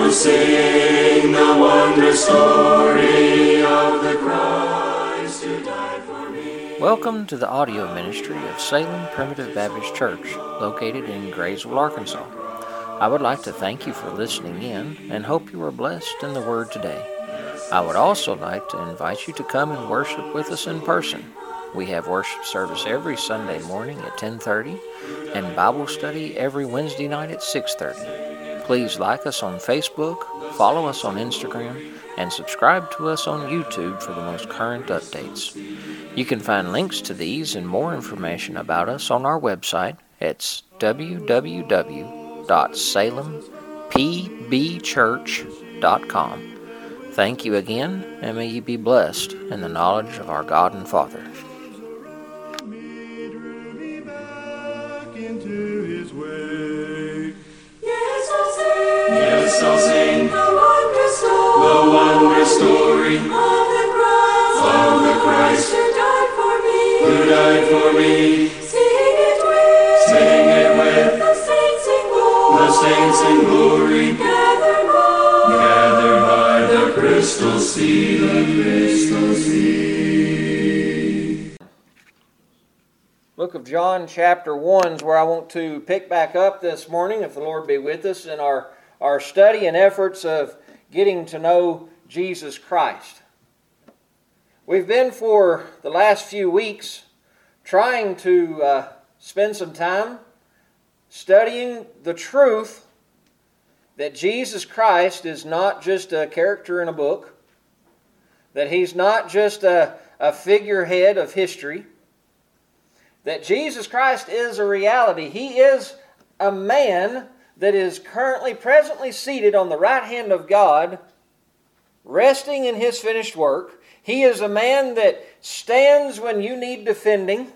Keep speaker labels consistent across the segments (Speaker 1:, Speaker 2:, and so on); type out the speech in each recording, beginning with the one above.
Speaker 1: to sing the wondrous story of the Christ who died for me.
Speaker 2: Welcome to the audio ministry of Salem Primitive Baptist Church, located in Graysville, Arkansas. I would like to thank you for listening in and hope you are blessed in the Word today. I would also like to invite you to come and worship with us in person. We have worship service every Sunday morning at 10:30 and Bible study every Wednesday night at 6:30. Please like us on Facebook, follow us on Instagram, and subscribe to us on YouTube for the most current updates. You can find links to these and more information about us on our website at www.salempbchurch.com. Thank you again, and may you be blessed in the knowledge of our God and Father.
Speaker 1: Yes, I'll sing the wondrous story of the Christ who died for me. Sing it with the saints in glory, gathered by the crystal sea.
Speaker 2: Book of John chapter 1 is where I want to pick back up this morning, if the Lord be with us, in our study and efforts of getting to know Jesus Christ. We've been for the last few weeks trying to spend some time studying the truth that Jesus Christ is not just a character in a book, that He's not just a figurehead of history, that Jesus Christ is a reality. He is a man that is presently seated on the right hand of God, resting in His finished work. He is a man that stands when you need defending.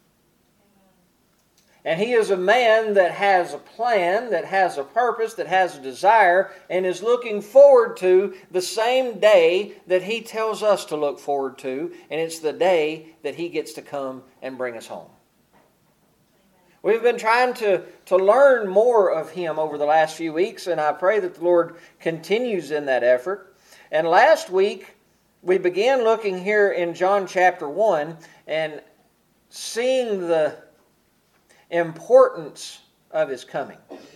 Speaker 2: And He is a man that has a plan, that has a purpose, that has a desire, and is looking forward to the same day that He tells us to look forward to, and it's the day that He gets to come and bring us home. We've been trying to learn more of Him over the last few weeks, and I pray that the Lord continues in that effort. And last week, we began looking here in John chapter 1 and seeing the importance of His coming.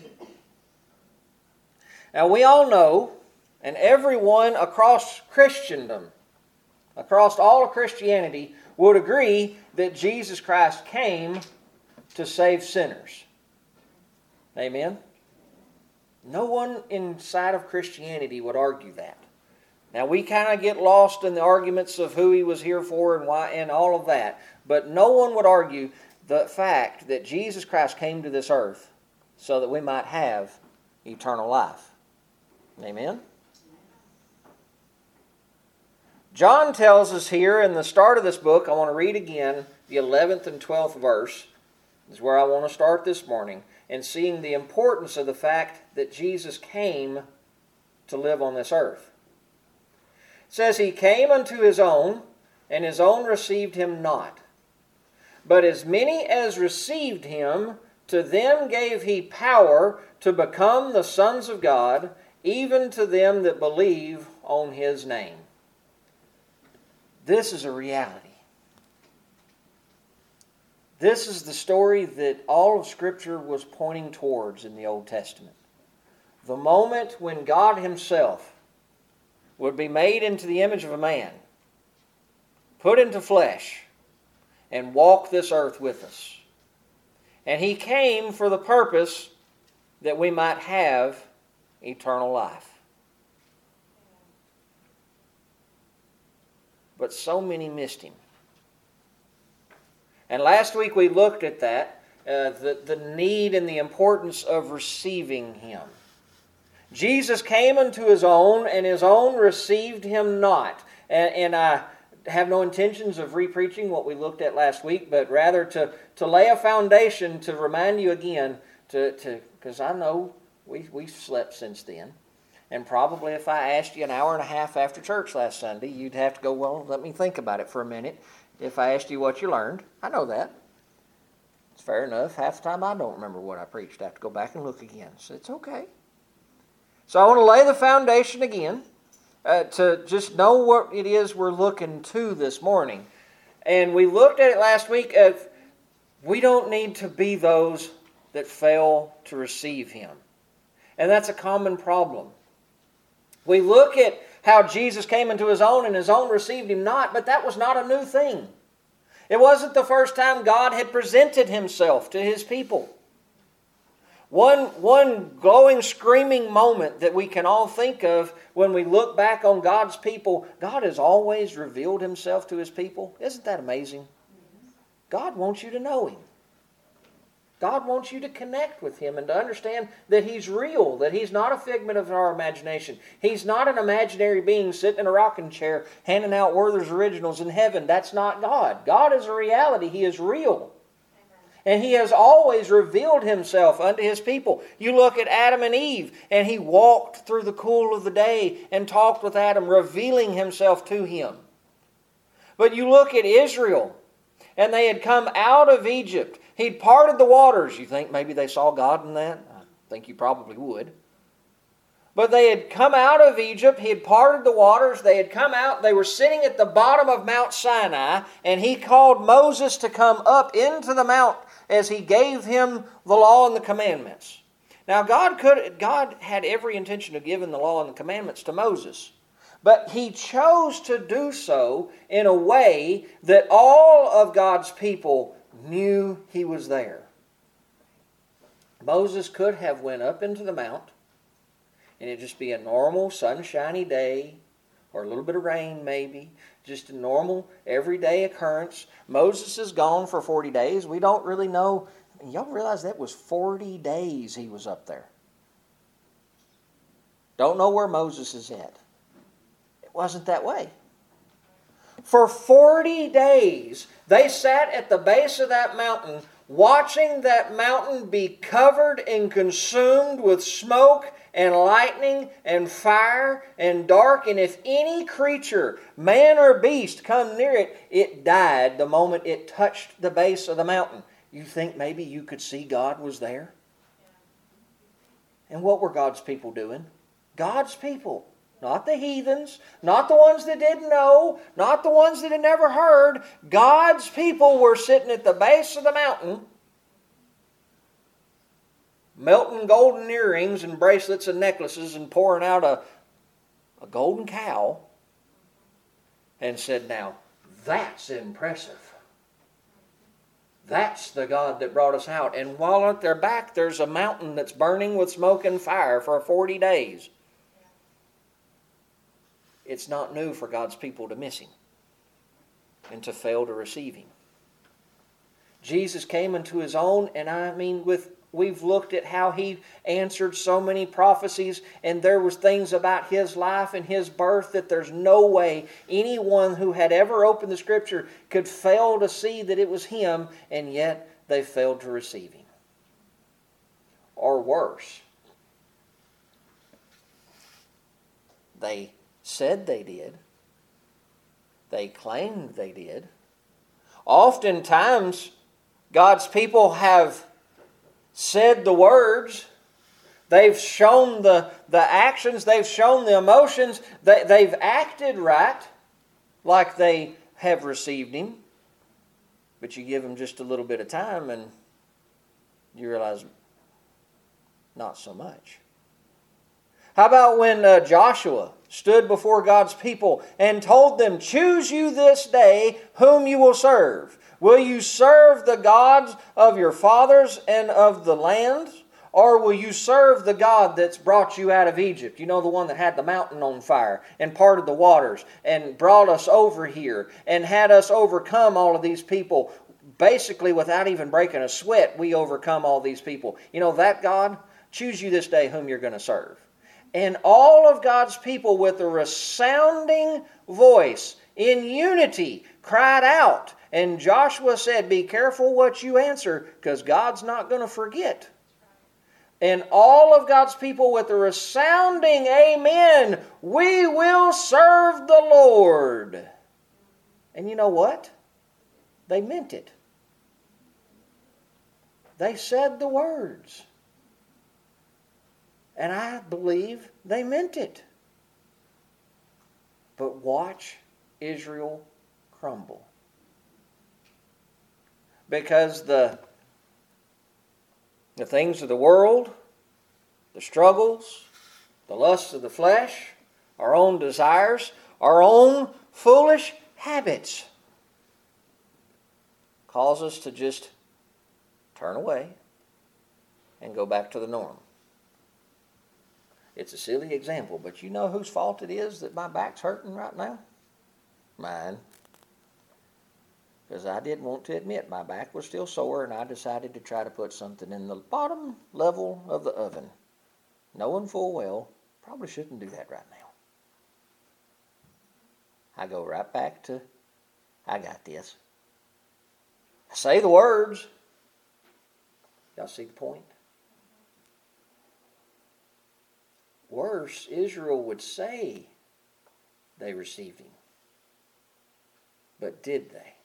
Speaker 2: Now, we all know, and everyone across Christendom, across all of Christianity, would agree that Jesus Christ came to save sinners. Amen? No one inside of Christianity would argue that. Now, we kind of get lost in the arguments of who He was here for and why and all of that, but no one would argue the fact that Jesus Christ came to this earth so that we might have eternal life. Amen? John tells us here in the start of this book, I want to read again the 11th and 12th verse, is where I want to start this morning, and seeing the importance of the fact that Jesus came to live on this earth. It says, He came unto His own, and His own received Him not. But as many as received Him, to them gave He power to become the sons of God, even to them that believe on His name. This is a reality. This is the story that all of Scripture was pointing towards in the Old Testament. The moment when God Himself would be made into the image of a man, put into flesh, and walk this earth with us. And He came for the purpose that we might have eternal life. But so many missed Him. And last week we looked at that, the need and the importance of receiving Him. Jesus came unto His own, and His own received Him not. And I have no intentions of re-preaching what we looked at last week, but rather to lay a foundation to remind you again, because I know we've slept since then. And probably if I asked you an hour and a half after church last Sunday, you'd have to go, well, let me think about it for a minute. If I asked you what you learned, I know that. It's fair enough. Half the time I don't remember what I preached. I have to go back and look again. So it's okay. So I want to lay the foundation again to just know what it is we're looking to this morning. And we looked at it last week. We don't need to be those that fail to receive Him. And that's a common problem. We look at how Jesus came into His own and His own received Him not, but that was not a new thing. It wasn't the first time God had presented Himself to His people. One glowing, screaming moment that we can all think of when we look back on God's people, God has always revealed Himself to His people. Isn't that amazing? God wants you to know Him. God wants you to connect with Him and to understand that He's real, that He's not a figment of our imagination. He's not an imaginary being sitting in a rocking chair handing out Werther's Originals in heaven. That's not God. God is a reality. He is real. And He has always revealed Himself unto His people. You look at Adam and Eve, and He walked through the cool of the day and talked with Adam, revealing Himself to him. But you look at Israel, and they had come out of Egypt. He'd parted the waters. You think maybe they saw God in that? I think you probably would. But they had come out of Egypt. He had parted the waters. They had come out. They were sitting at the bottom of Mount Sinai. And He called Moses to come up into the mount as He gave him the law and the commandments. Now God had every intention of giving the law and the commandments to Moses. But He chose to do so in a way that all of God's people knew He was there. Moses could have went up into the mount, and it'd just be a normal sunshiny day, or a little bit of rain maybe, just a normal everyday occurrence. Moses is gone for 40 days. We don't really know. Y'all realize that was 40 days he was up there. Don't know where Moses is at. It wasn't that way. For 40 days, they sat at the base of that mountain, watching that mountain be covered and consumed with smoke and lightning and fire and dark. And if any creature, man or beast, come near it, it died the moment it touched the base of the mountain. You think maybe you could see God was there? And what were God's people doing? God's people. Not the heathens, not the ones that didn't know, not the ones that had never heard. God's people were sitting at the base of the mountain, melting golden earrings and bracelets and necklaces and pouring out a golden cow, and said, now, that's impressive. That's the God that brought us out. And while at their back, there's a mountain that's burning with smoke and fire for 40 days. It's not new for God's people to miss Him and to fail to receive Him. Jesus came into His own, and we've looked at how He answered so many prophecies, and there was things about His life and His birth that there's no way anyone who had ever opened the Scripture could fail to see that it was Him, and yet they failed to receive Him. Or worse, they said they did. They claimed they did. Oftentimes, God's people have said the words. They've shown the actions. They've shown the emotions. They've acted right, like they have received Him. But you give them just a little bit of time and you realize, not so much. How about when Joshua stood before God's people and told them, choose you this day whom you will serve. Will you serve the gods of your fathers and of the land? Or will you serve the God that's brought you out of Egypt? You know, the one that had the mountain on fire and parted the waters and brought us over here and had us overcome all of these people. Basically, without even breaking a sweat, we overcome all these people. You know, that God, choose you this day whom you're going to serve. And all of God's people with a resounding voice in unity cried out. And Joshua said, be careful what you answer, because God's not going to forget. And all of God's people with a resounding amen, we will serve the Lord. And you know what? They meant it. They said the words. And I believe they meant it. But watch Israel crumble. Because the things of the world, the struggles, the lusts of the flesh, our own desires, our own foolish habits cause us to just turn away and go back to the norm. It's a silly example, but you know whose fault it is that my back's hurting right now? Mine. Because I didn't want to admit my back was still sore, and I decided to try to put something in the bottom level of the oven, knowing full well probably shouldn't do that right now. I go right back to, I got this. I say the words. Y'all see the point? Worse, Israel would say they received him. But did they?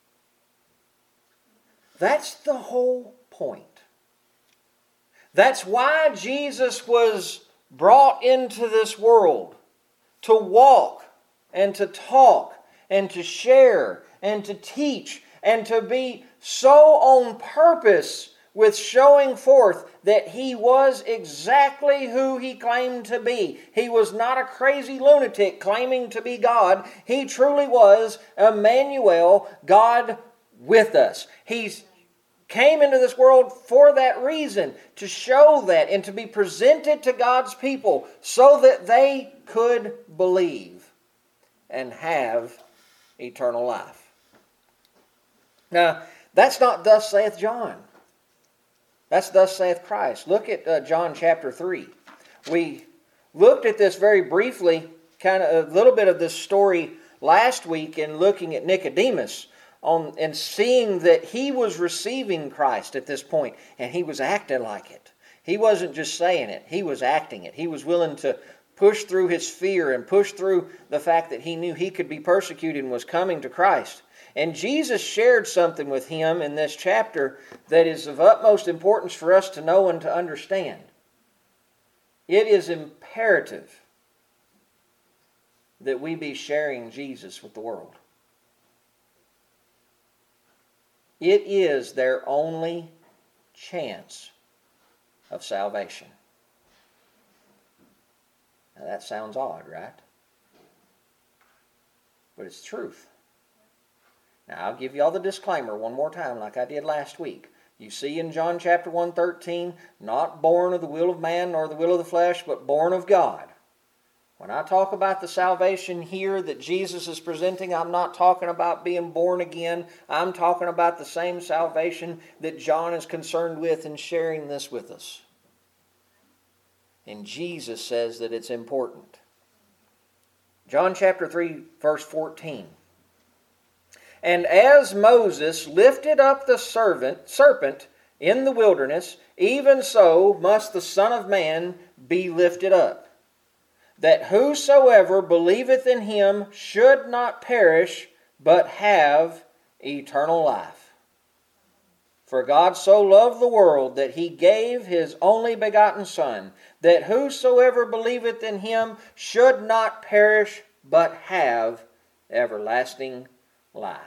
Speaker 2: That's the whole point. That's why Jesus was brought into this world, to walk and to talk and to share and to teach and to be so on purpose with showing forth that he was exactly who he claimed to be. He was not a crazy lunatic claiming to be God. He truly was Emmanuel, God with us. He came into this world for that reason, to show that and to be presented to God's people so that they could believe and have eternal life. Now, that's not thus saith John. That's thus saith Christ. Look at John chapter 3. We looked at this very briefly, kind of a little bit of this story last week in looking at Nicodemus and seeing that he was receiving Christ at this point, and he was acting like it. He wasn't just saying it, he was acting it. He was willing to push through his fear and push through the fact that he knew he could be persecuted and was coming to Christ. And Jesus shared something with him in this chapter that is of utmost importance for us to know and to understand. It is imperative that we be sharing Jesus with the world. It is their only chance of salvation. Now that sounds odd, right? But it's truth. Now I'll give you all the disclaimer one more time like I did last week. You see in John chapter 1:13, not born of the will of man nor the will of the flesh, but born of God. When I talk about the salvation here that Jesus is presenting, I'm not talking about being born again. I'm talking about the same salvation that John is concerned with in sharing this with us. And Jesus says that it's important. John chapter 3, verse 14. And as Moses lifted up the serpent in the wilderness, even so must the Son of Man be lifted up, that whosoever believeth in him should not perish, but have eternal life. For God so loved the world that he gave his only begotten Son, that whosoever believeth in him should not perish, but have everlasting life.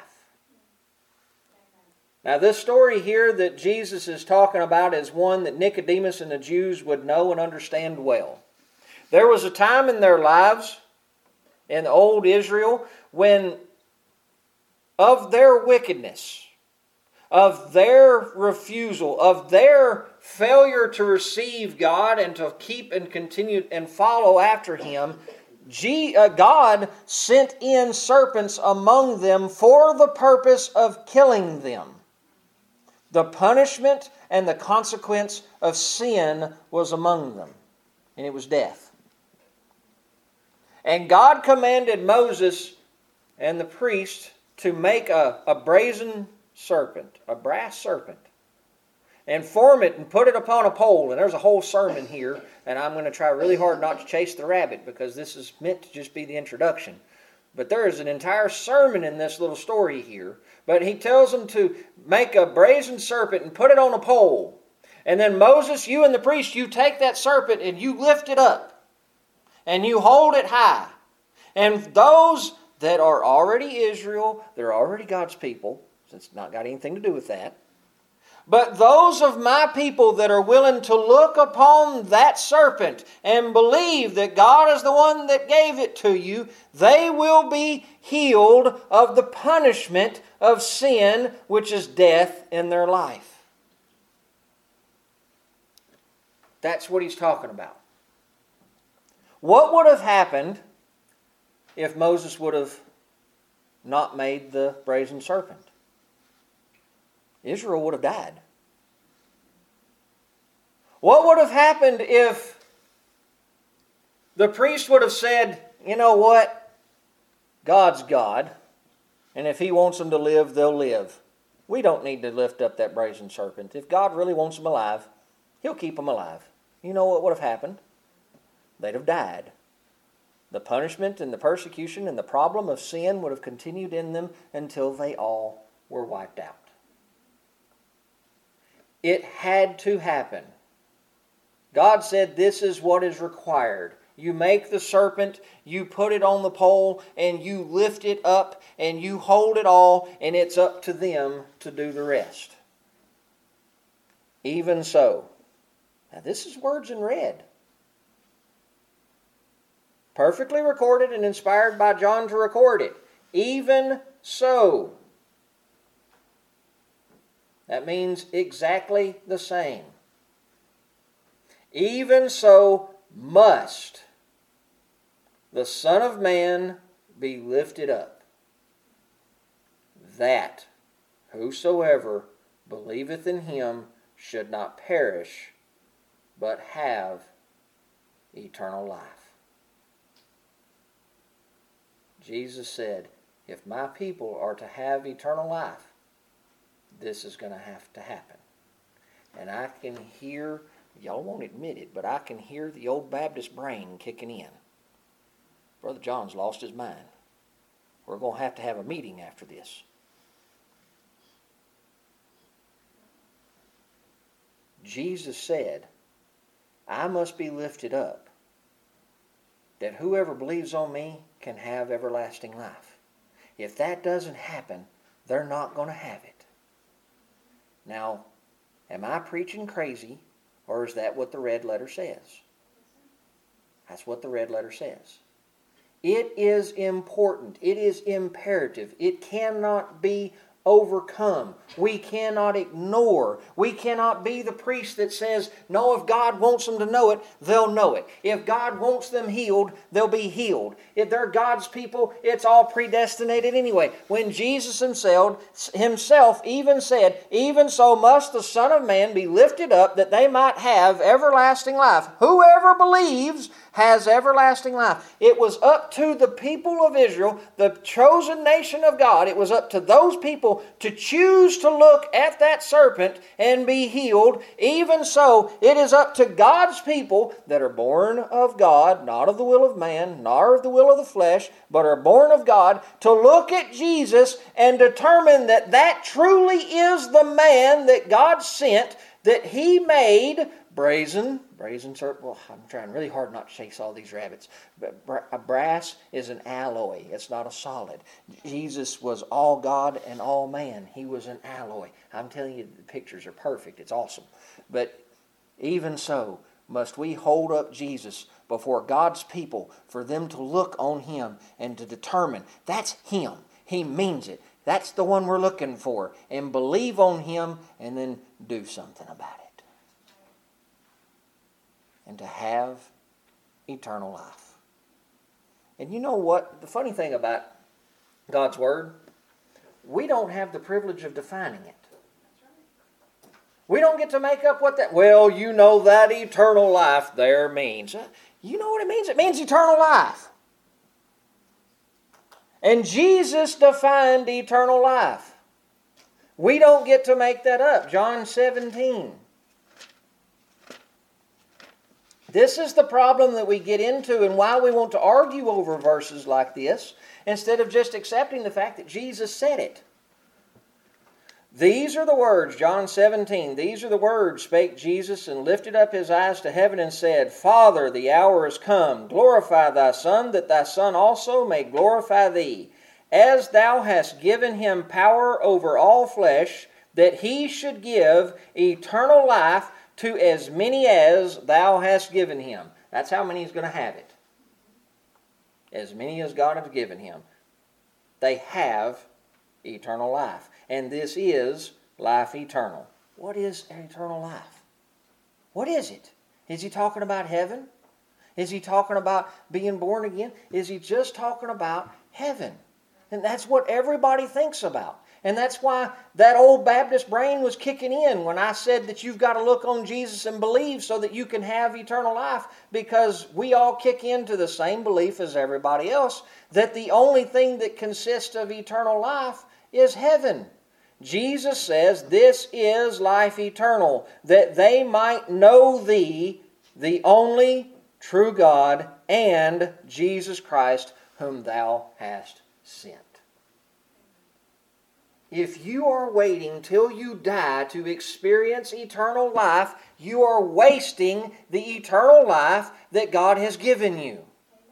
Speaker 2: Now this story here that Jesus is talking about is one that Nicodemus and the Jews would know and understand well. There was a time in their lives, in old Israel, when of their wickedness, of their refusal, of their failure to receive God and to keep and continue and follow after Him, God sent in serpents among them for the purpose of killing them. The punishment and the consequence of sin was among them, and it was death. And God commanded Moses and the priest to make a brazen serpent, a brass serpent, and form it and put it upon a pole. And there's a whole sermon here, and I'm going to try really hard not to chase the rabbit because this is meant to just be the introduction. But there is an entire sermon in this little story here. But he tells them to make a brazen serpent and put it on a pole. And then Moses, you and the priest, you take that serpent and you lift it up. and you hold it high. And those that are already Israel, they're already God's people, so it's not got anything to do with that. But those of my people that are willing to look upon that serpent and believe that God is the one that gave it to you, they will be healed of the punishment of sin, which is death in their life. That's what he's talking about. What would have happened if Moses would have not made the brazen serpent? Israel would have died. What would have happened if the priest would have said, you know what? God's God, and if He wants them to live, they'll live. We don't need to lift up that brazen serpent. If God really wants them alive, He'll keep them alive. You know what would have happened? They'd have died. The punishment and the persecution and the problem of sin would have continued in them until they all were wiped out. It had to happen. God said this is what is required. You make the serpent, you put it on the pole, and you lift it up, and you hold it all, and it's up to them to do the rest. Even so. Now this is words in red. Perfectly recorded and inspired by John to record it. Even so. That means exactly the same. Even so must the Son of Man be lifted up, that whosoever believeth in Him should not perish, but have eternal life. Jesus said, if my people are to have eternal life, this is going to have to happen. And I can hear, y'all won't admit it, but I can hear the old Baptist brain kicking in. Brother John's lost his mind. We're going to have a meeting after this. Jesus said, I must be lifted up, that whoever believes on me can have everlasting life. If that doesn't happen, they're not going to have it. Now, am I preaching crazy, or is that what the red letter says? That's what the red letter says. It is important. It is imperative. It cannot be overcome. We cannot ignore. We cannot be the priest that says, no, if God wants them to know it, they'll know it. If God wants them healed, they'll be healed. If they're God's people, it's all predestinated anyway. When Jesus himself even said, even so must the Son of Man be lifted up that they might have everlasting life. Whoever believes has everlasting life. It was up to the people of Israel, the chosen nation of God. It was up to those people to choose to look at that serpent and be healed. Even so, it is up to God's people that are born of God, not of the will of man, nor of the will of the flesh, but are born of God, to look at Jesus and determine that that truly is the man that God sent, that He made brazen serpent. Well, I'm trying really hard not to chase all these rabbits. But brass is an alloy. It's not a solid. Jesus was all God and all man. He was an alloy. I'm telling you, the pictures are perfect. It's awesome. But even so, must we hold up Jesus before God's people for them to look on Him and to determine that's Him. He means it. That's the one we're looking for. And believe on Him and then do something about it. And to have eternal life. And you know what? The funny thing about God's Word, we don't have the privilege of defining it. We don't get to make up what that, well, you know that eternal life there means. You know what it means? It means eternal life. And Jesus defined eternal life. We don't get to make that up. John 17. This is the problem that we get into and why we want to argue over verses like this instead of just accepting the fact that Jesus said it. These are the words, John 17, these are the words spake Jesus, and lifted up his eyes to heaven and said, Father, the hour is come. Glorify thy Son, that thy Son also may glorify thee, as thou hast given him power over all flesh, that he should give eternal life to as many as thou hast given him. That's how many is going to have it. As many as God has given him. They have eternal life. And this is life eternal. What is eternal life? What is it? Is he talking about heaven? Is he talking about being born again? Is he just talking about heaven? And that's what everybody thinks about. And that's why that old Baptist brain was kicking in when I said that you've got to look on Jesus and believe so that you can have eternal life, because we all kick into the same belief as everybody else, that the only thing that consists of eternal life is heaven. Jesus says, this is life eternal, that they might know thee, the only true God, and Jesus Christ, whom thou hast sent. If you are waiting till you die to experience eternal life, you are wasting the eternal life that God has given you.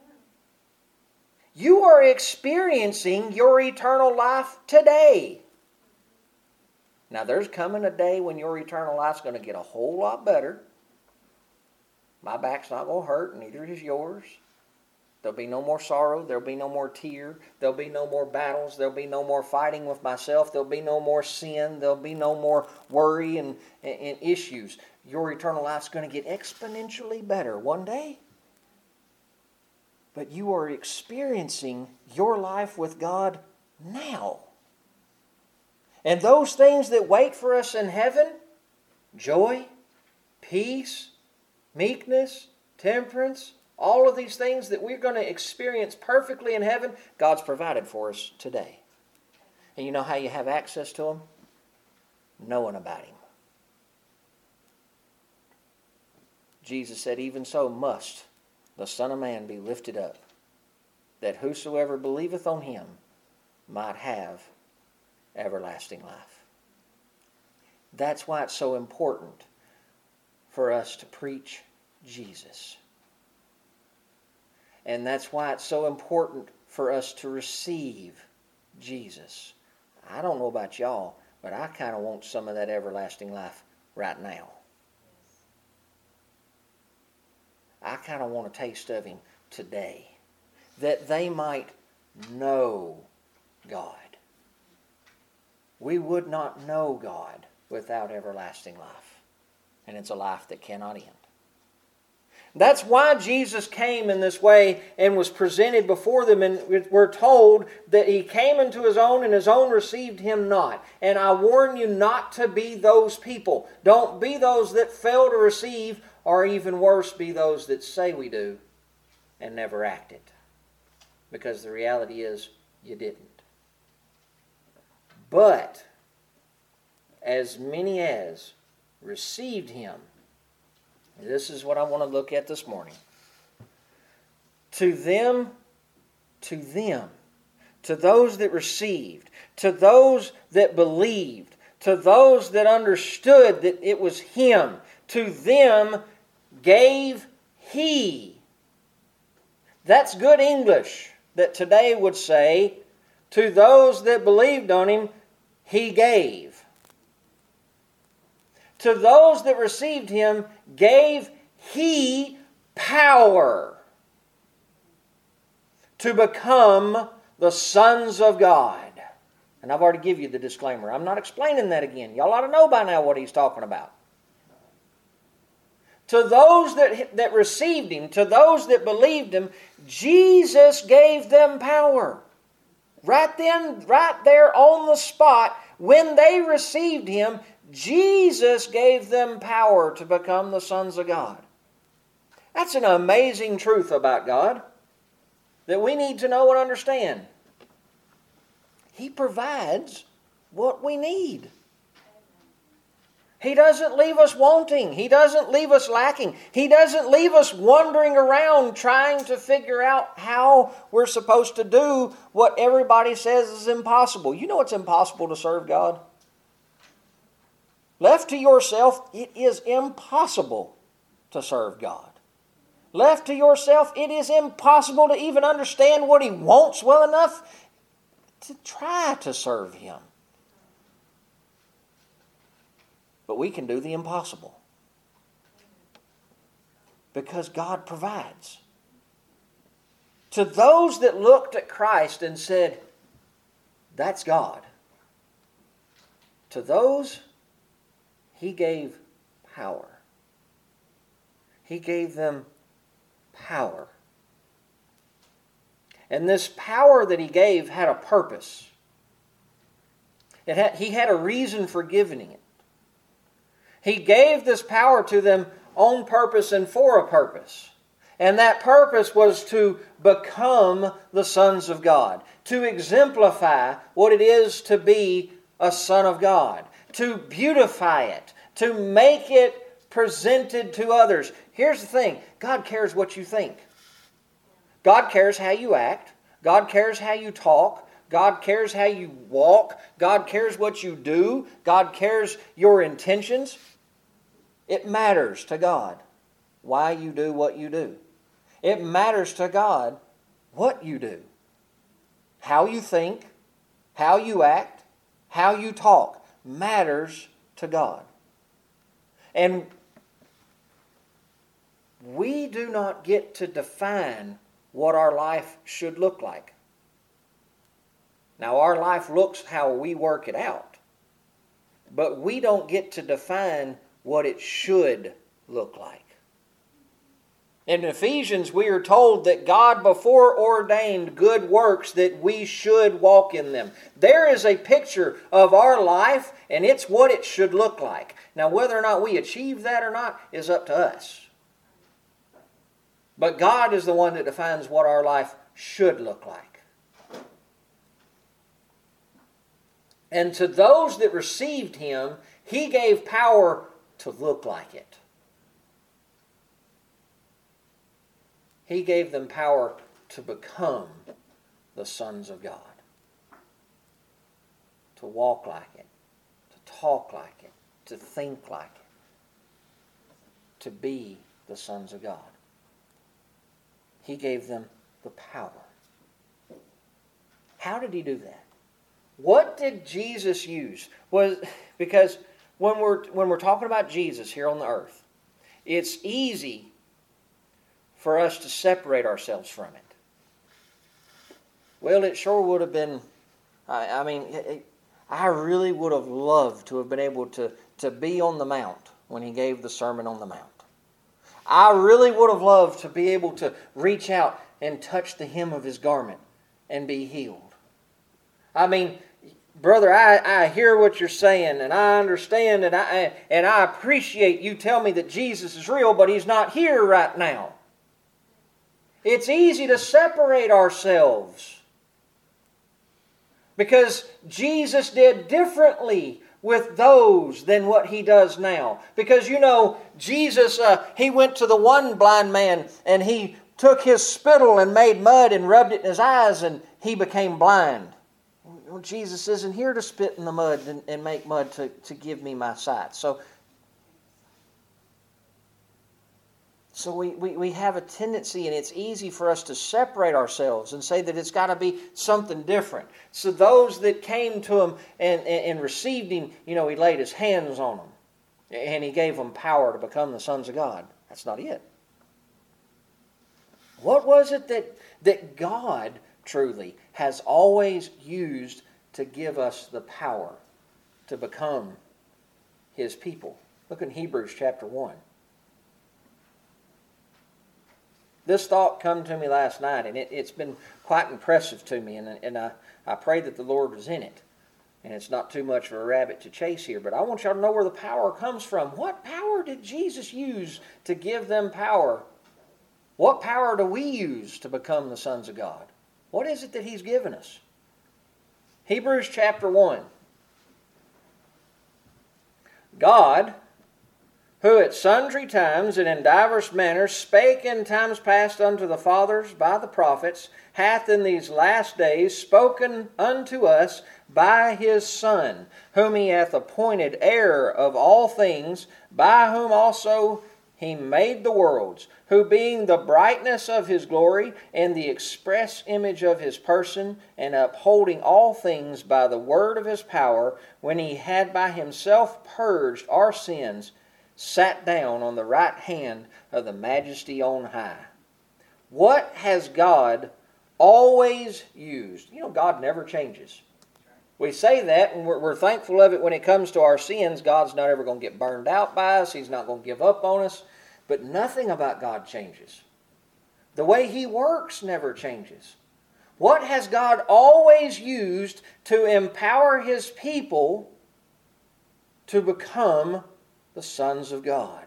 Speaker 2: You are experiencing your eternal life today. Now there's coming a day when your eternal life's going to get a whole lot better. My back's not going to hurt, and neither is yours. There'll be no more sorrow. There'll be no more tear. There'll be no more battles. There'll be no more fighting with myself. There'll be no more sin. There'll be no more worry and issues. Your eternal life's going to get exponentially better one day. But you are experiencing your life with God now. And those things that wait for us in heaven, joy, peace, meekness, temperance, all of these things that we're going to experience perfectly in heaven, God's provided for us today. And you know how you have access to them? Knowing about Him. Jesus said, even so must the Son of Man be lifted up, that whosoever believeth on Him might have everlasting life. That's why it's so important for us to preach Jesus. And that's why it's so important for us to receive Jesus. I don't know about y'all, but I kind of want some of that everlasting life right now. I kind of want a taste of Him today, that they might know God. We would not know God without everlasting life. And it's a life that cannot end. That's why Jesus came in this way and was presented before them. And we're told that He came into His own, and His own received Him not. And I warn you not to be those people. Don't be those that fail to receive, or even worse, be those that say we do and never act it. Because the reality is, you didn't. But as many as received Him, this is what I want to look at this morning. To them, to those that received, to those that believed, to those that understood that it was Him, to them gave He. That's good English that today would say, to those that believed on Him, He gave. To those that received Him, gave He power to become the sons of God. And I've already given you the disclaimer. I'm not explaining that again. Y'all ought to know by now what He's talking about. To those that received Him, to those that believed Him, Jesus gave them power. Right then, right there on the spot, when they received Him, Jesus gave them power to become the sons of God. That's an amazing truth about God that we need to know and understand. He provides what we need. He doesn't leave us wanting. He doesn't leave us lacking. He doesn't leave us wandering around trying to figure out how we're supposed to do what everybody says is impossible. You know it's impossible to serve God? Left to yourself, it is impossible to serve God. Left to yourself, it is impossible to even understand what He wants well enough to try to serve Him. But we can do the impossible. Because God provides. To those that looked at Christ and said, that's God. To those, He gave power. He gave them power. And this power that He gave had a purpose. He had a reason for giving it. He gave this power to them on purpose and for a purpose. And that purpose was to become the sons of God, to exemplify what it is to be a son of God, to beautify it, to make it presented to others. Here's the thing, God cares what you think. God cares how you act. God cares how you talk. God cares how you walk. God cares what you do. God cares your intentions. It matters to God why you do what you do. It matters to God what you do. How you think, how you act, how you talk matters to God. And we do not get to define what our life should look like. Now, our life looks how we work it out. But we don't get to define what it should look like. In Ephesians, we are told that God before ordained good works that we should walk in them. There is a picture of our life, and it's what it should look like. Now, whether or not we achieve that or not is up to us. But God is the one that defines what our life should look like. And to those that received Him, He gave power to look like it. He gave them power to become the sons of God. To walk like it. To talk like it. To think like it. To be the sons of God. He gave them the power. How did He do that? What did Jesus use? Because when we're talking about Jesus here on the earth, it's easy for us to separate ourselves from it. Well, it sure would have been, I really would have loved to have been able to be on the Mount when He gave the Sermon on the Mount. I really would have loved to be able to reach out and touch the hem of His garment and be healed. I mean, brother, I hear what you're saying, and I understand, and I appreciate you tell me that Jesus is real, but He's not here right now. It's easy to separate ourselves because Jesus did differently with those than what He does now. Because Jesus, He went to the one blind man and He took His spittle and made mud and rubbed it in his eyes and he became blind. Well, Jesus isn't here to spit in the mud and make mud to give me my sight. So we have a tendency, and it's easy for us to separate ourselves and say that it's got to be something different. So those that came to Him and received Him, He laid His hands on them. And He gave them power to become the sons of God. That's not it. What was it that God truly has always used to give us the power to become His people? Look in Hebrews chapter 1. This thought come to me last night, and it's been quite impressive to me, and I pray that the Lord was in it. And it's not too much of a rabbit to chase here, but I want y'all to know where the power comes from. What power did Jesus use to give them power? What power do we use to become the sons of God? What is it that He's given us? Hebrews chapter 1. God, who at sundry times and in divers manners spake in times past unto the fathers by the prophets, hath in these last days spoken unto us by His Son, whom He hath appointed heir of all things, by whom also He made the worlds, who being the brightness of His glory, and the express image of His person, and upholding all things by the word of His power, when He had by Himself purged our sins, sat down on the right hand of the Majesty on high. What has God always used? You know, God never changes. We say that, and we're thankful of it when it comes to our sins. God's not ever going to get burned out by us. He's not going to give up on us. But nothing about God changes. The way He works never changes. What has God always used to empower His people to become the sons of God?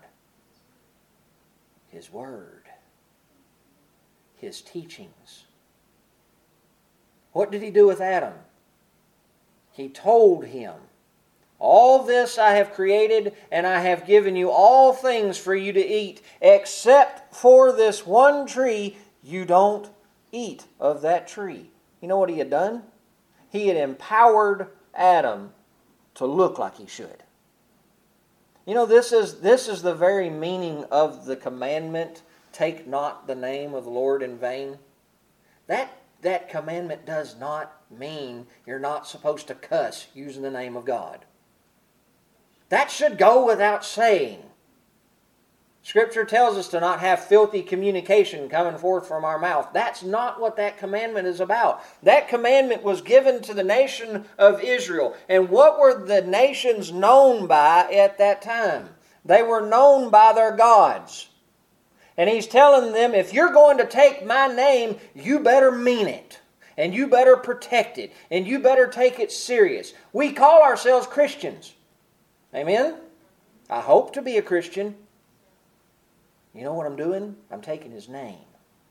Speaker 2: His Word. His teachings. What did He do with Adam? He told him, all this I have created, and I have given you all things for you to eat, except for this one tree. You don't eat of that tree. You know what He had done? He had empowered Adam to look like he should. You know, this is the very meaning of the commandment, take not the name of the Lord in vain. That commandment does not mean you're not supposed to cuss using the name of God. That should go without saying. Scripture tells us to not have filthy communication coming forth from our mouth. That's not what that commandment is about. That commandment was given to the nation of Israel. And what were the nations known by at that time? They were known by their gods. And He's telling them, if you're going to take my name, you better mean it. And you better protect it. And you better take it serious. We call ourselves Christians. Amen? I hope to be a Christian. You know what I'm doing? I'm taking His name.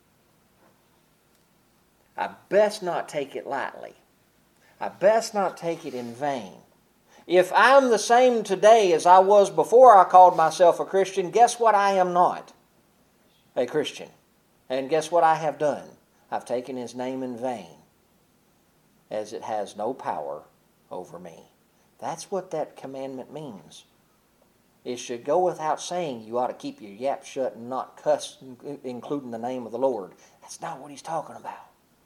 Speaker 2: I best not take it lightly. I best not take it in vain. If I'm the same today as I was before I called myself a Christian, guess what I am not? A Christian. And guess what I have done? I've taken His name in vain, as it has no power over me. That's what that commandment means. It should go without saying you ought to keep your yap shut and not cuss, including the name of the Lord. That's not what He's talking about.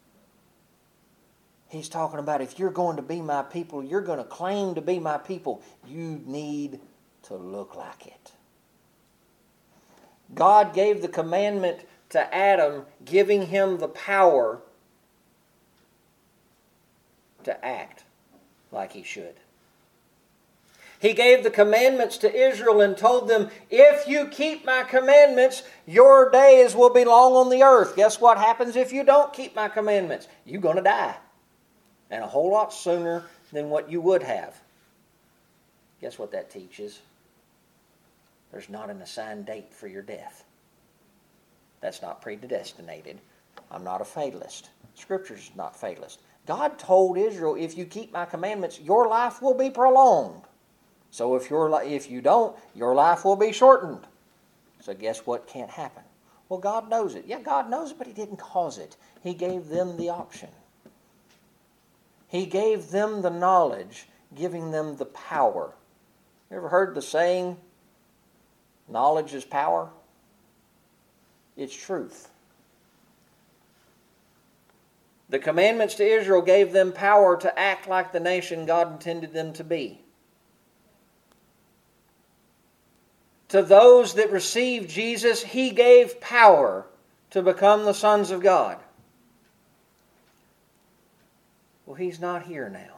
Speaker 2: He's talking about if you're going to be my people, you're going to claim to be my people, you need to look like it. God gave the commandment to Adam, giving him the power to act like he should. He gave the commandments to Israel and told them, if you keep my commandments, your days will be long on the earth. Guess what happens if you don't keep my commandments? You're going to die. And a whole lot sooner than what you would have. Guess what that teaches? There's not an assigned date for your death. That's not predestinated. I'm not a fatalist. Scripture's not fatalist. God told Israel, if you keep my commandments, your life will be prolonged. So if you don't, your life will be shortened. So guess what can't happen? Well, God knows it. Yeah, God knows it, but He didn't cause it. He gave them the option. He gave them the knowledge, giving them the power. You ever heard the saying, knowledge is power? It's truth. The commandments to Israel gave them power to act like the nation God intended them to be. To those that received Jesus, He gave power to become the sons of God. Well, He's not here now.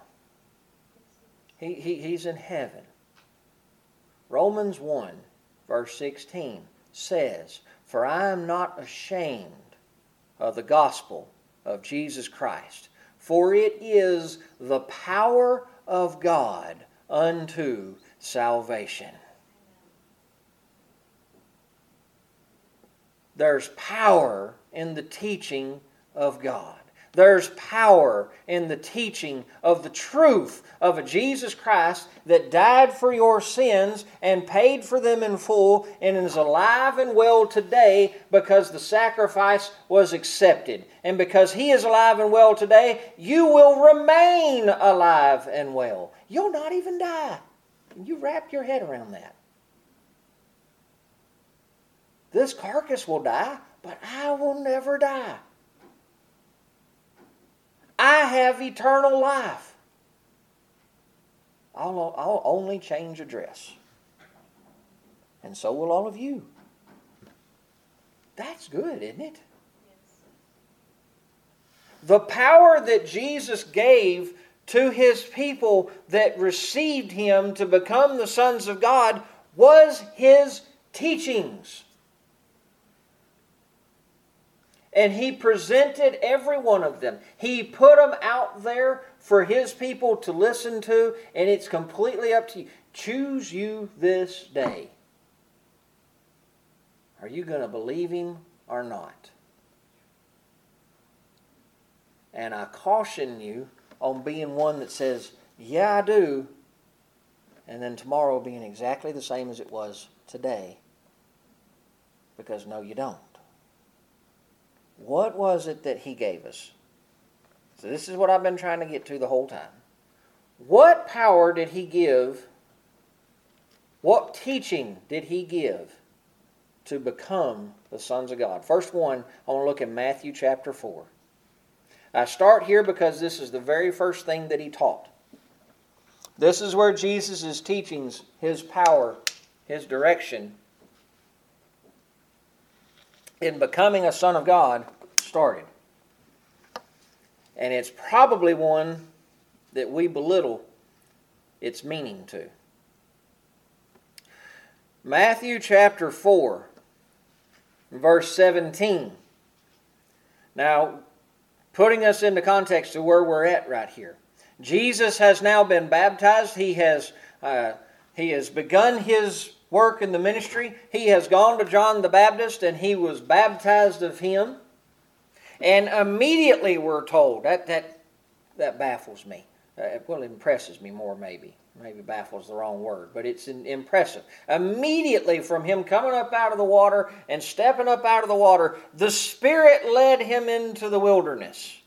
Speaker 2: He's in heaven. Romans 1, verse 16 says, for I am not ashamed of the gospel of Jesus Christ, for it is the power of God unto salvation. There's power in the teaching of God. There's power in the teaching of the truth of a Jesus Christ that died for your sins and paid for them in full and is alive and well today because the sacrifice was accepted. And because He is alive and well today, you will remain alive and well. You'll not even die. You wrap your head around that. This carcass will die, but I will never die. I have eternal life. I'll only change address. And so will all of you. That's good, isn't it? Yes. The power that Jesus gave to His people that received Him to become the sons of God was His teachings. And He presented every one of them. He put them out there for His people to listen to, and it's completely up to you. Choose you this day. Are you going to believe Him or not? And I caution you on being one that says, yeah, I do, and then tomorrow being exactly the same as it was today. Because no, you don't. What was it that He gave us? So this is what I've been trying to get to the whole time. What power did He give? What teaching did He give to become the sons of God? First one, I want to look at Matthew chapter 4. I start here because this is the very first thing that He taught. This is where Jesus' teachings, His power, His direction in becoming a son of God started. And it's probably one that we belittle its meaning to. Matthew chapter 4, verse 17. Now, putting us into context to where we're at right here. Jesus has now been baptized. He has begun His work in the ministry. He has gone to John the Baptist and he was baptized of him. And immediately we're told, that baffles me. Well, it impresses me more maybe. Maybe baffles the wrong word, but it's impressive. Immediately from him coming up out of the water and stepping up out of the water, the Spirit led him into the wilderness.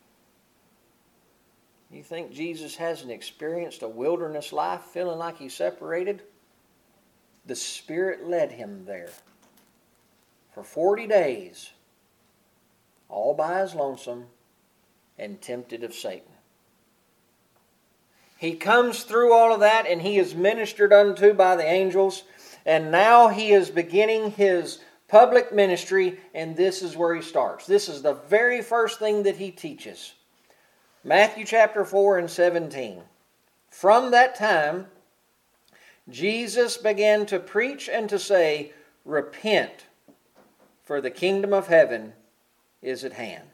Speaker 2: You think Jesus hasn't experienced a wilderness life feeling like He's separated? The Spirit led Him there for 40 days, all by His lonesome and tempted of Satan. He comes through all of that and He is ministered unto by the angels, and now He is beginning His public ministry, and this is where He starts. This is the very first thing that He teaches. Matthew chapter 4 and 17. From that time, Jesus began to preach and to say, repent, for the kingdom of heaven is at hand.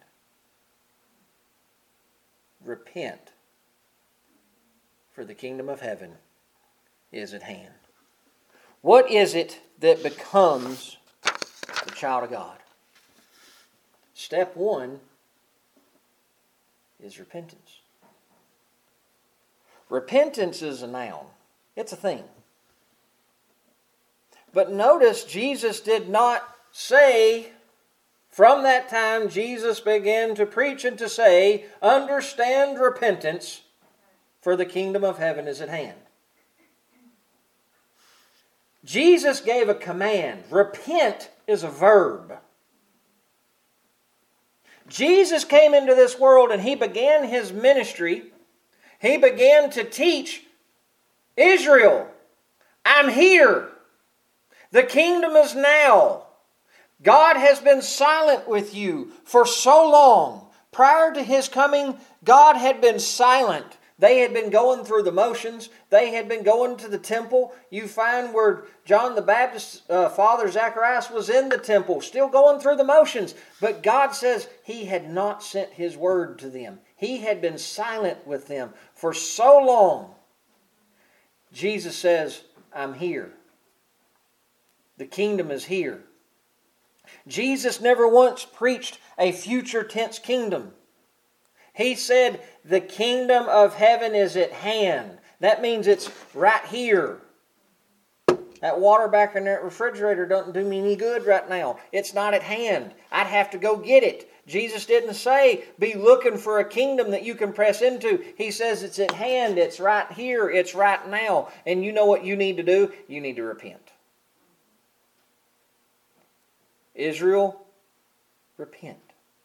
Speaker 2: Repent, for the kingdom of heaven is at hand. What is it that becomes the child of God? Step one is repentance. Repentance is a noun. It's a thing. But notice Jesus did not say, from that time Jesus began to preach and to say, understand repentance, for the kingdom of heaven is at hand. Jesus gave a command. Repent is a verb. Jesus came into this world and He began His ministry. He began to teach Israel, I'm here. The kingdom is now. God has been silent with you for so long. Prior to His coming, God had been silent. They had been going through the motions. They had been going to the temple. You find where John the Baptist's father, Zacharias, was in the temple, still going through the motions. But God says He had not sent His word to them. He had been silent with them for so long. Jesus says, I'm here. The kingdom is here. Jesus never once preached a future tense kingdom. He said, the kingdom of heaven is at hand. That means it's right here. That water back in that refrigerator doesn't do me any good right now. It's not at hand. I'd have to go get it. Jesus didn't say, be looking for a kingdom that you can press into. He says it's at hand. It's right here. It's right now. And you know what you need to do? You need to repent. Israel, repent.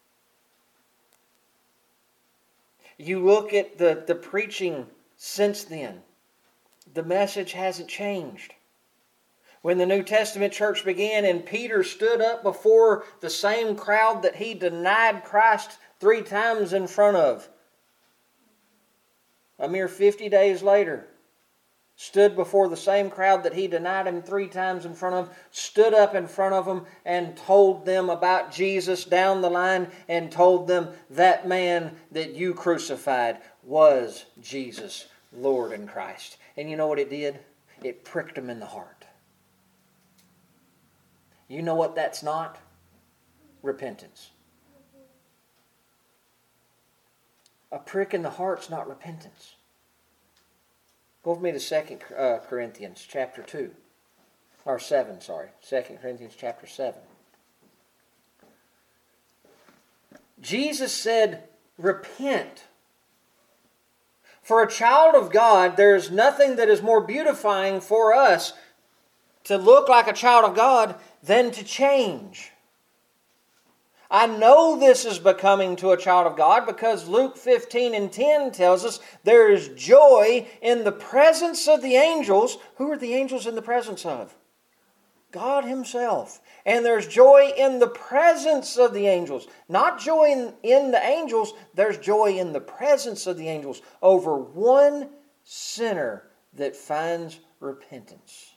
Speaker 2: You look at the preaching since then. The message hasn't changed. When the New Testament church began and Peter stood up before the same crowd that he denied Christ 3 times in front of, a mere 50 days later, stood before the same crowd that he denied him 3 times in front of, stood up in front of them and told them about Jesus down the line and told them that man that you crucified was Jesus, Lord and Christ. And you know what it did? It pricked them in the heart. You know what that's not? Repentance. A prick in the heart's not repentance. Go with me to 2 Corinthians chapter 2. Or 7, sorry. 2 Corinthians chapter 7. Jesus said, repent. For a child of God, there is nothing that is more beautifying for us to look like a child of God than to change. I know this is becoming to a child of God because Luke 15:10 tells us there is joy in the presence of the angels. Who are the angels in the presence of? God Himself. And there's joy in the presence of the angels. Not joy in the angels, there's joy in the presence of the angels over one sinner that finds repentance.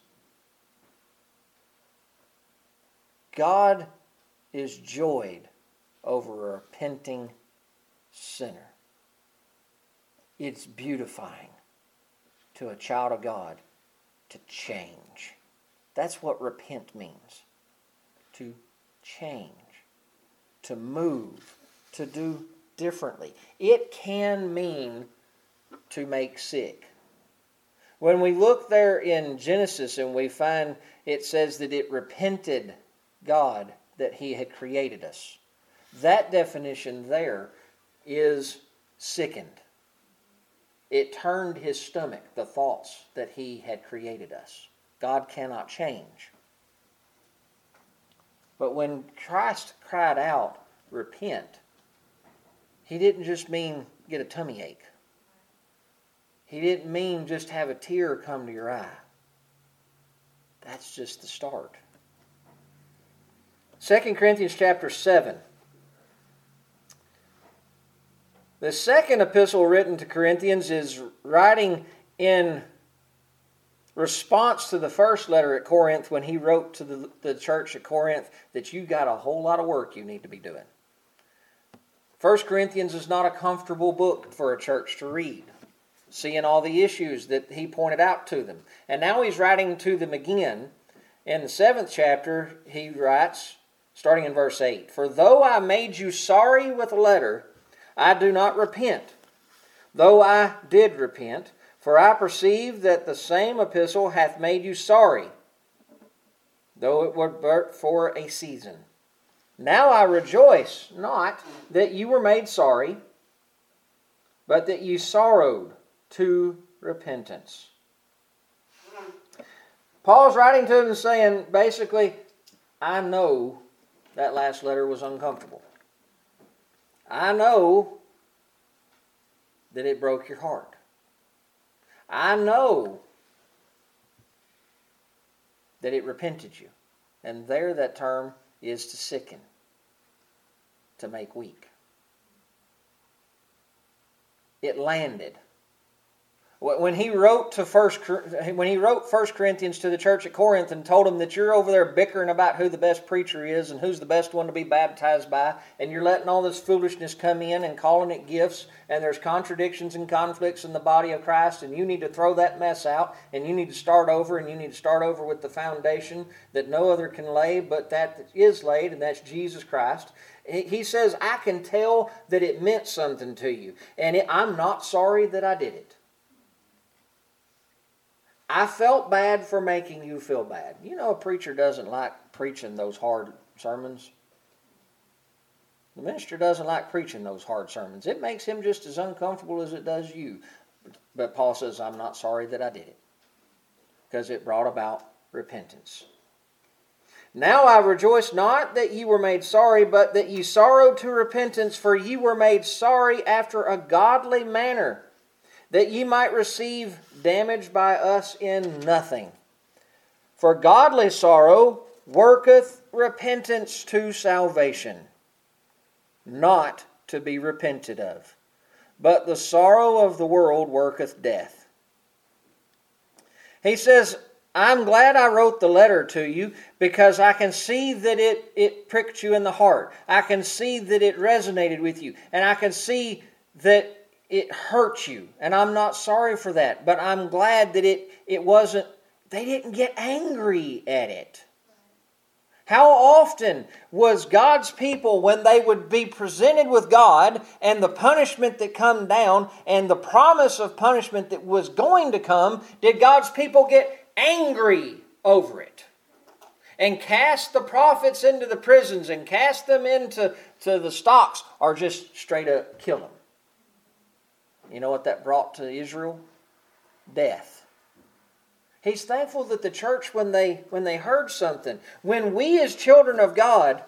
Speaker 2: God is joyed over a repenting sinner. It's beautifying to a child of God to change. That's what repent means. To change, to move, to do differently. It can mean to make sick. When we look there in Genesis and we find it says that it repented God that He had created us. That definition there is sickened. It turned His stomach, the thoughts that He had created us. God cannot change. But when Christ cried out, repent, He didn't just mean get a tummy ache. He didn't mean just have a tear come to your eye. That's just the start. 2 Corinthians chapter 7. The second epistle written to Corinthians is writing in response to the first letter at Corinth when he wrote to the church at Corinth that you got a whole lot of work you need to be doing. 1 Corinthians is not a comfortable book for a church to read, seeing all the issues that he pointed out to them. And now he's writing to them again. In the 7th chapter, he writes, starting in verse 8, for though I made you sorry with a letter, I do not repent. Though I did repent, for I perceive that the same epistle hath made you sorry, though it were but for a season. Now I rejoice not that you were made sorry, but that you sorrowed to repentance. Paul's writing to them saying, basically, I know that last letter was uncomfortable. I know that it broke your heart. I know that it repented you. And there that term is to sicken, to make weak. It landed. When he wrote First Corinthians to the church at Corinth and told them that you're over there bickering about who the best preacher is and who's the best one to be baptized by, and you're letting all this foolishness come in and calling it gifts, and there's contradictions and conflicts in the body of Christ, and you need to throw that mess out, and you need to start over, and you need to start over with the foundation that no other can lay but that is laid, and that's Jesus Christ. He says, I can tell that it meant something to you, and I'm not sorry that I did it. I felt bad for making you feel bad. You know, a preacher doesn't like preaching those hard sermons. The minister doesn't like preaching those hard sermons. It makes him just as uncomfortable as it does you. But Paul says, I'm not sorry that I did it, because it brought about repentance. Now I rejoice not that ye were made sorry, but that ye sorrowed to repentance, for ye were made sorry after a godly manner, that ye might receive damage by us in nothing. For godly sorrow worketh repentance to salvation, not to be repented of. But the sorrow of the world worketh death. He says, I'm glad I wrote the letter to you, because I can see that it pricked you in the heart. I can see that it resonated with you. And I can see that it hurt you, and I'm not sorry for that. But I'm glad that it wasn't, they didn't get angry at it. How often was God's people, when they would be presented with God and the punishment that come down and the promise of punishment that was going to come, did God's people get angry over it? And cast the prophets into the prisons and cast them into the stocks, or just straight up kill them? You know what that brought to Israel? Death. He's thankful that the church, when they heard something, when we as children of God,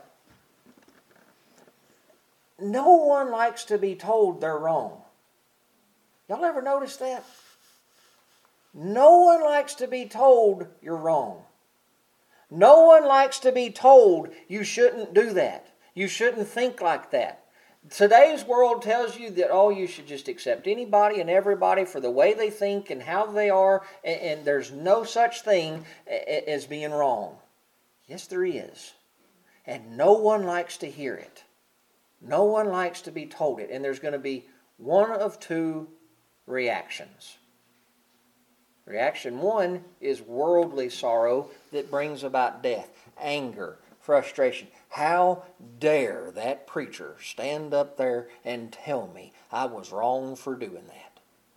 Speaker 2: no one likes to be told they're wrong. Y'all ever notice that? No one likes to be told you're wrong. No one likes to be told you shouldn't do that. You shouldn't think like that. Today's world tells you that, you should just accept anybody and everybody for the way they think and how they are, and there's no such thing as being wrong. Yes, there is. And no one likes to hear it. No one likes to be told it. And there's going to be one of two reactions. Reaction one is worldly sorrow that brings about death, anger, frustration. How dare that preacher stand up there and tell me I was wrong for doing that?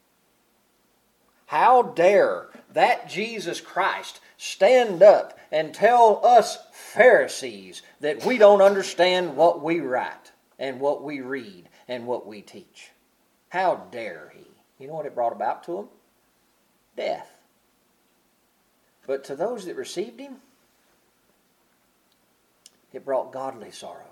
Speaker 2: How dare that Jesus Christ stand up and tell us Pharisees that we don't understand what we write and what we read and what we teach? How dare he? You know what it brought about to him? Death. But to those that received him, it brought godly sorrow.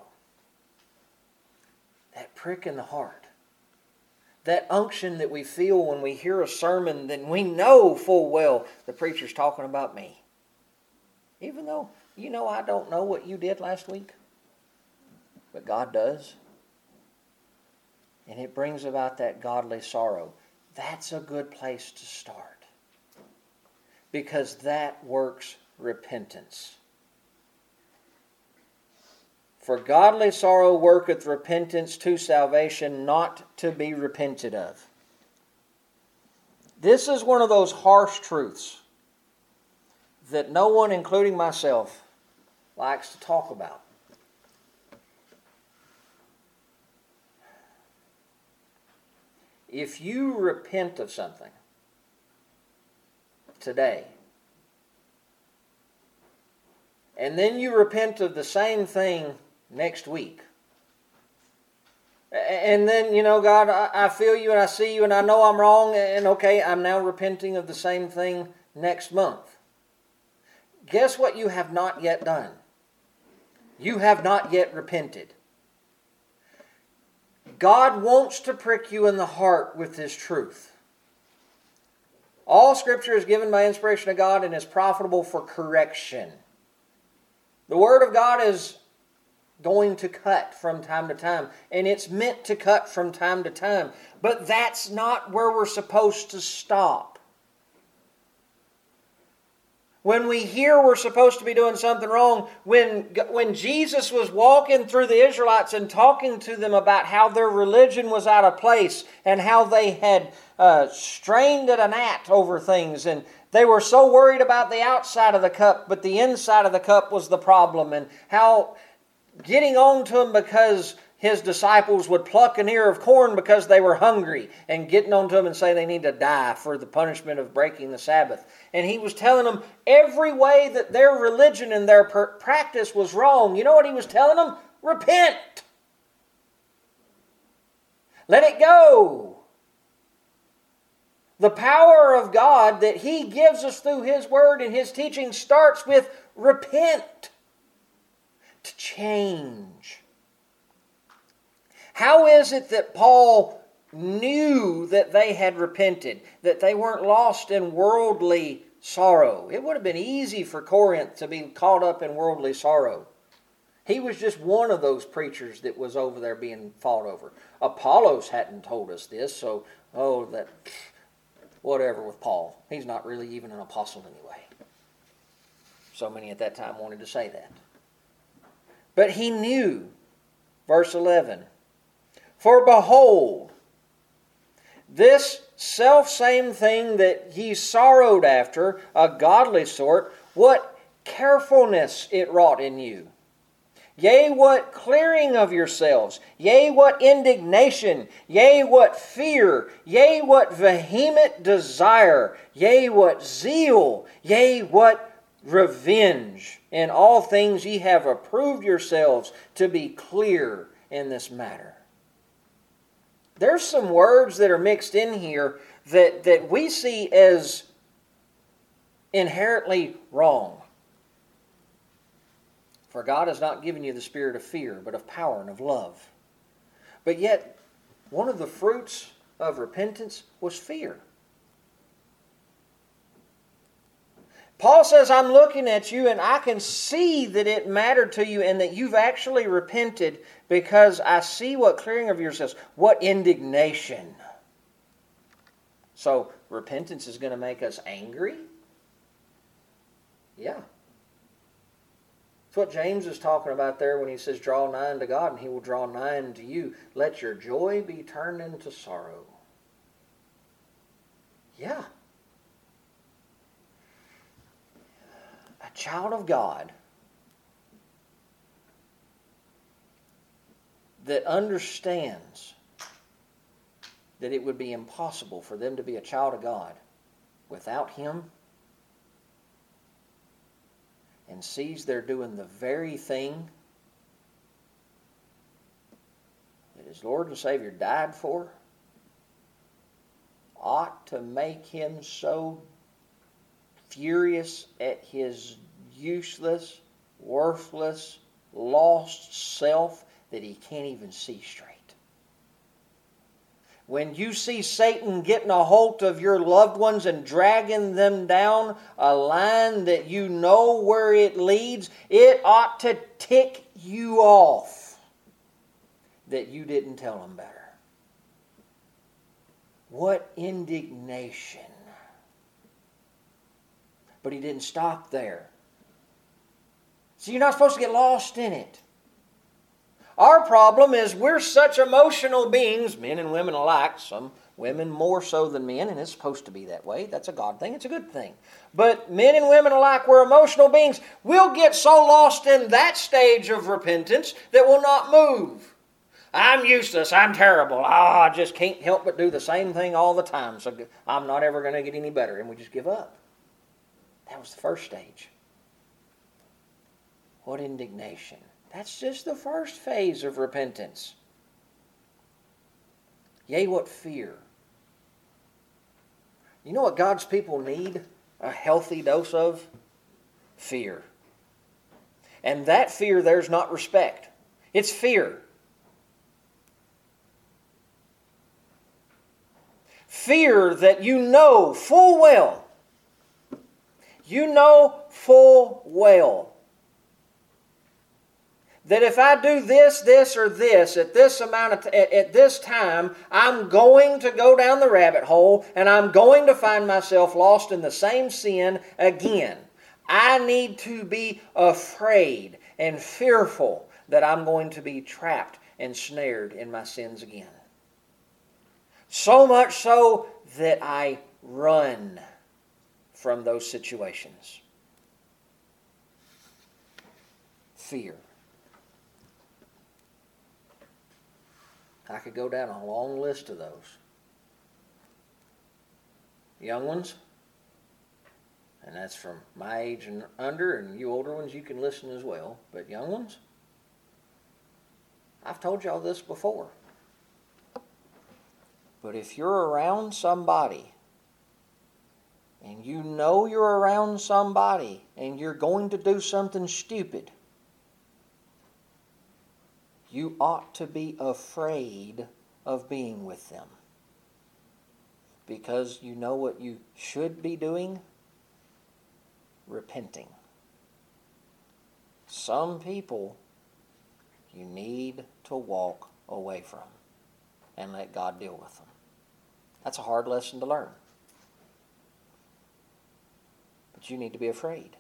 Speaker 2: That prick in the heart. That unction that we feel when we hear a sermon, then we know full well the preacher's talking about me. Even though, I don't know what you did last week. But God does. And it brings about that godly sorrow. That's a good place to start. Because that works repentance. For godly sorrow worketh repentance to salvation, not to be repented of. This is one of those harsh truths that no one, including myself, likes to talk about. If you repent of something today, and then you repent of the same thing next week, and then, God, I feel you and I see you and I know I'm wrong, and okay, I'm now repenting of the same thing next month. Guess what you have not yet done? You have not yet repented. God wants to prick you in the heart with His truth. All Scripture is given by inspiration of God and is profitable for correction. The Word of God is going to cut from time to time, and it's meant to cut from time to time. But that's not where we're supposed to stop. When we hear we're supposed to be doing something wrong, when Jesus was walking through the Israelites and talking to them about how their religion was out of place and how they had strained at a gnat over things, and they were so worried about the outside of the cup, but the inside of the cup was the problem, and how getting on to him because his disciples would pluck an ear of corn because they were hungry, and getting on to them and say they need to die for the punishment of breaking the Sabbath. And he was telling them every way that their religion and their practice was wrong. You know what he was telling them? Repent. Let it go. The power of God that He gives us through His Word and His teaching starts with repent. To change. How is it that Paul knew that they had repented, that they weren't lost in worldly sorrow? It would have been easy for Corinth to be caught up in worldly sorrow. He was just one of those preachers that was over there being fought over. Apollos hadn't told us this, so, whatever with Paul. He's not really even an apostle anyway. So many at that time wanted to say that. But he knew, verse 11, for behold, this selfsame thing that ye sorrowed after, a godly sort, what carefulness it wrought in you. Yea, what clearing of yourselves, yea, what indignation, yea, what fear, yea, what vehement desire, yea, what zeal, yea, what revenge. In all things ye have approved yourselves to be clear in this matter. There's some words that are mixed in here that we see as inherently wrong. For God has not given you the spirit of fear, but of power and of love. But yet, one of the fruits of repentance was fear. Paul says, I'm looking at you and I can see that it mattered to you and that you've actually repented because I see what clearing of yourselves, what indignation. So, repentance is going to make us angry? Yeah. That's what James is talking about there when he says, draw nigh unto God and He will draw nigh unto you. Let your joy be turned into sorrow. Yeah. A child of God that understands that it would be impossible for them to be a child of God without Him, and sees they're doing the very thing that His Lord and Savior died for, ought to make him so furious at his useless, worthless, lost self that he can't even see straight. When you see Satan getting a hold of your loved ones and dragging them down a line that you know where it leads, it ought to tick you off that you didn't tell them better. What indignation. But he didn't stop there. So you're not supposed to get lost in it. Our problem is we're such emotional beings, men and women alike, some women more so than men, and it's supposed to be that way. That's a God thing. It's a good thing. But men and women alike, we're emotional beings. We'll get so lost in that stage of repentance that we'll not move. I'm useless. I'm terrible. I just can't help but do the same thing all the time, so I'm not ever going to get any better, and we just give up. That was the first stage. What indignation. That's just the first phase of repentance. Yea, what fear. You know what God's people need a healthy dose of? Fear. And that fear there's not respect. It's fear. Fear that you know full well. You know full well that if I do this, this, or this at this at this time, I'm going to go down the rabbit hole and I'm going to find myself lost in the same sin again. I need to be afraid and fearful that I'm going to be trapped and snared in my sins again. So much so that I run from those situations. Fear. I could go down a long list of those. Young ones, and that's from my age and under, and you older ones, you can listen as well. But young ones, I've told y'all this before. But if you're around somebody, and you know you're around somebody, and you're going to do something stupid, you ought to be afraid of being with them. Because you know what you should be doing? Repenting. Some people you need to walk away from and let God deal with them. That's a hard lesson to learn. But you need to be afraid.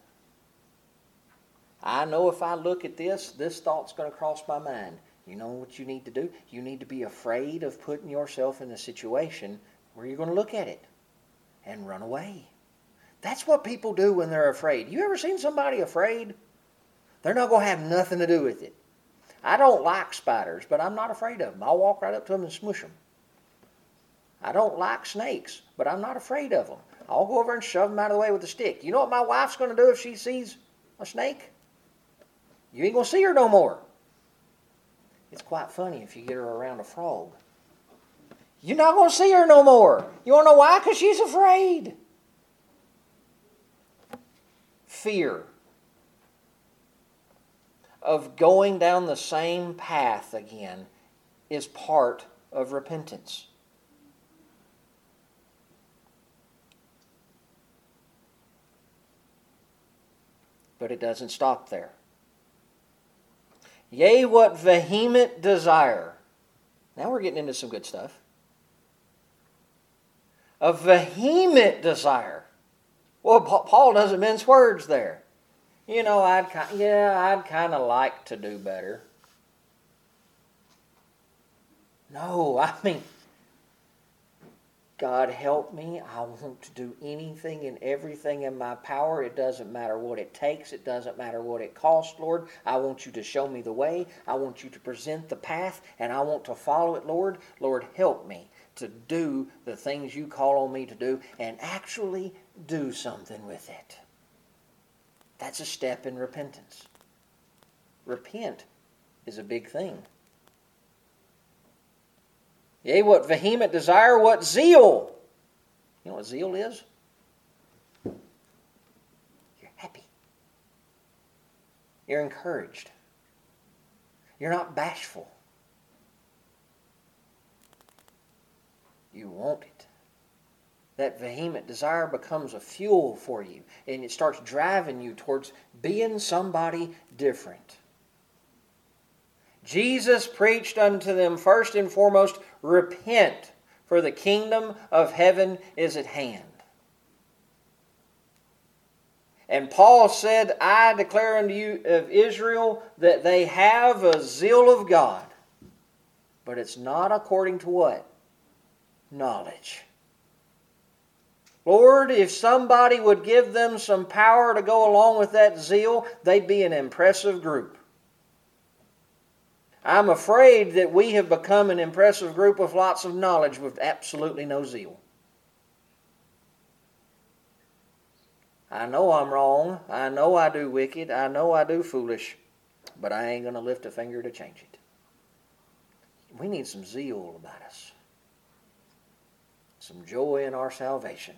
Speaker 2: I know if I look at this thought's going to cross my mind. You know what you need to do? You need to be afraid of putting yourself in a situation where you're going to look at it and run away. That's what people do when they're afraid. You ever seen somebody afraid? They're not going to have nothing to do with it. I don't like spiders, but I'm not afraid of them. I'll walk right up to them and smush them. I don't like snakes, but I'm not afraid of them. I'll go over and shove them out of the way with a stick. You know what my wife's going to do if she sees a snake? You ain't going to see her no more. It's quite funny if you get her around a frog. You're not going to see her no more. You want to know why? Because she's afraid. Fear of going down the same path again is part of repentance. But it doesn't stop there. Yea, what vehement desire. Now we're getting into some good stuff. A vehement desire. Well, Paul doesn't mince words there. You know, I'd kind of like to do better. No, I mean, God help me. I want to do anything and everything in my power. It doesn't matter what it takes. It doesn't matter what it costs, Lord. I want you to show me the way. I want you to present the path, and I want to follow it, Lord. Lord, help me to do the things you call on me to do and actually do something with it. That's a step in repentance. Repent is a big thing. Yea, what vehement desire, what zeal. You know what zeal is? You're happy. You're encouraged. You're not bashful. You want it. That vehement desire becomes a fuel for you, and it starts driving you towards being somebody different. Jesus preached unto them first and foremost, repent, for the kingdom of heaven is at hand. And Paul said, I declare unto you of Israel that they have a zeal of God, but it's not according to what? Knowledge. Lord, if somebody would give them some power to go along with that zeal, they'd be an impressive group. I'm afraid that we have become an impressive group with lots of knowledge with absolutely no zeal. I know I'm wrong. I know I do wicked. I know I do foolish. But I ain't going to lift a finger to change it. We need some zeal about us. Some joy in our salvation.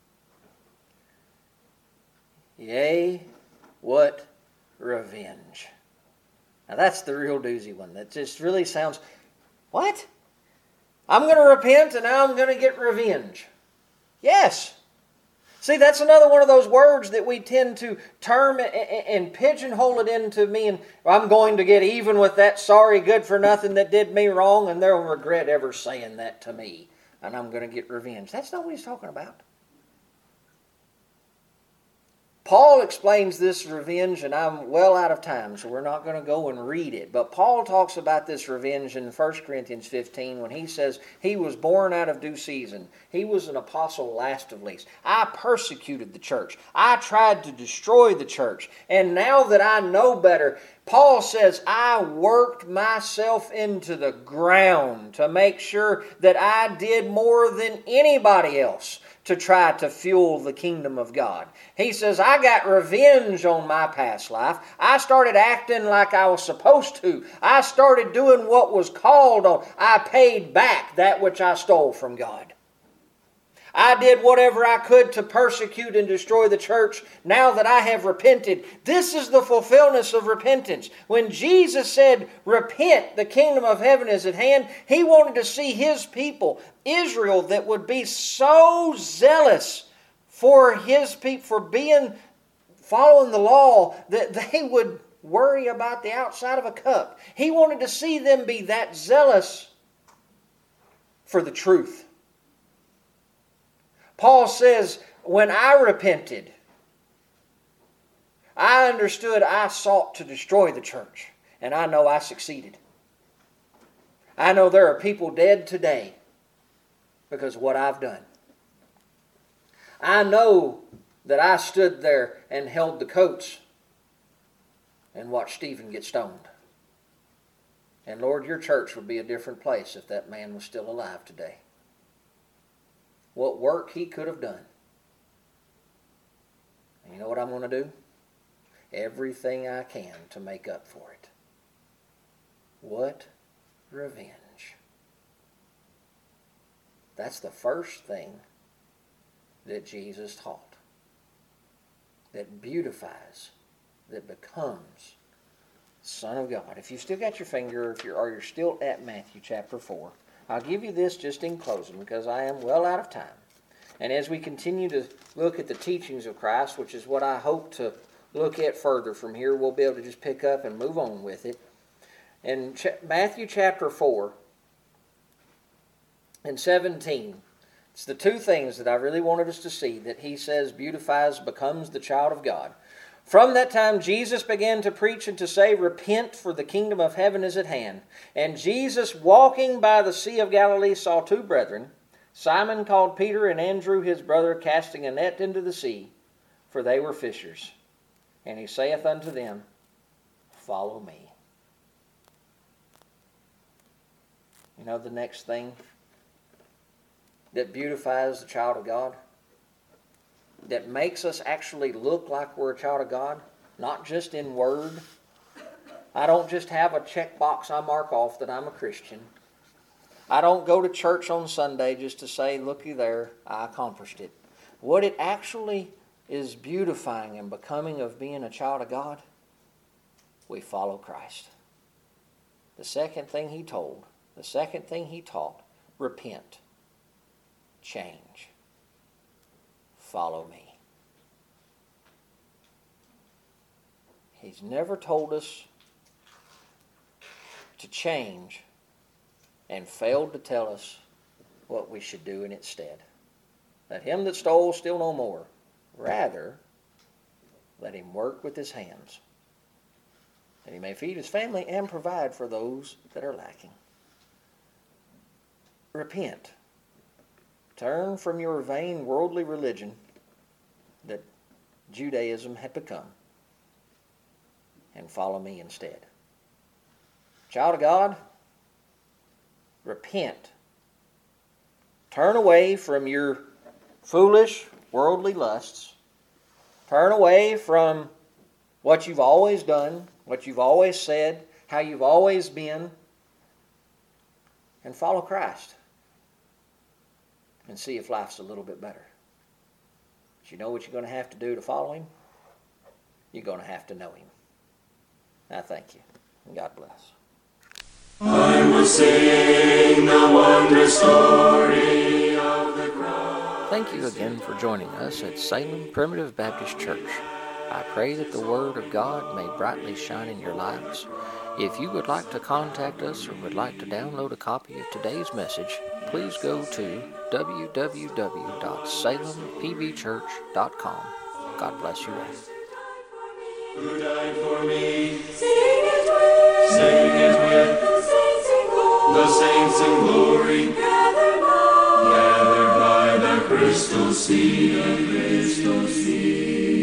Speaker 2: Yea, what revenge. Now that's the real doozy one. That just really sounds, what? I'm going to repent and now I'm going to get revenge. Yes. See, that's another one of those words that we tend to term and pigeonhole it into meaning, I'm going to get even with that sorry good-for-nothing that did me wrong, and they'll regret ever saying that to me, and I'm going to get revenge. That's not what he's talking about. Paul explains this revenge, and I'm well out of time, so we're not going to go and read it. But Paul talks about this revenge in 1 Corinthians 15 when he says, he was born out of due season. He was an apostle last of least. I persecuted the church. I tried to destroy the church. And now that I know better, Paul says, I worked myself into the ground to make sure that I did more than anybody else to try to fuel the kingdom of God. He says, I got revenge on my past life. I started acting like I was supposed to. I started doing what was called on. I paid back that which I stole from God. I did whatever I could to persecute and destroy the church now that I have repented. This is the fulfillment of repentance. When Jesus said, repent, the kingdom of heaven is at hand, He wanted to see His people, Israel, that would be so zealous for His people, for following the law, that they would worry about the outside of a cup. He wanted to see them be that zealous for the truth. Paul says, when I repented, I understood I sought to destroy the church, and I know I succeeded. I know there are people dead today because of what I've done. I know that I stood there and held the coats and watched Stephen get stoned. And Lord, your church would be a different place if that man was still alive today. What work he could have done. And you know what I'm going to do? Everything I can to make up for it. What revenge. That's the first thing that Jesus taught. That beautifies, that becomes Son of God. If you've still got your finger, or you're still at Matthew chapter 4, I'll give you this just in closing because I am well out of time. And as we continue to look at the teachings of Christ, which is what I hope to look at further from here, we'll be able to just pick up and move on with it. In Matthew chapter 4 and 17, it's the two things that I really wanted us to see, that he says beautifies, becomes the child of God. From that time Jesus began to preach and to say, repent, for the kingdom of heaven is at hand. And Jesus, walking by the Sea of Galilee, saw two brethren, Simon called Peter and Andrew his brother, casting a net into the sea, for they were fishers. And he saith unto them, follow me. You know the next thing that beautifies the child of God? That makes us actually look like we're a child of God, not just in word. I don't just have a checkbox I mark off that I'm a Christian. I don't go to church on Sunday just to say, looky there, I accomplished it. What it actually is beautifying and becoming of being a child of God, we follow Christ. The second thing he taught, repent, change. Follow me. He's never told us to change and failed to tell us what we should do in its stead. Let him that stole steal no more. Rather, let him work with his hands, that he may feed his family and provide for those that are lacking. Repent. Turn from your vain worldly religion that Judaism had become and follow me instead. Child of God, repent. Turn away from your foolish worldly lusts. Turn away from what you've always done, what you've always said, how you've always been, and follow Christ. And see if life's a little bit better. But you know what you're going to have to do to follow him? You're going to have to know him. I thank you. And God bless.
Speaker 1: I will sing the wondrous story of the cross.
Speaker 2: Thank you again for joining us at Salem Primitive Baptist Church. I pray that the Word of God may brightly shine in your lives. If you would like to contact us or would like to download a copy of today's message, please go to www.salempbchurch.com. God bless you all.
Speaker 1: Who died for me?
Speaker 3: Sing it with,
Speaker 1: Sing it with
Speaker 3: the saints in glory,
Speaker 1: the saints in glory,
Speaker 3: gathered by
Speaker 1: gathered by the crystal sea.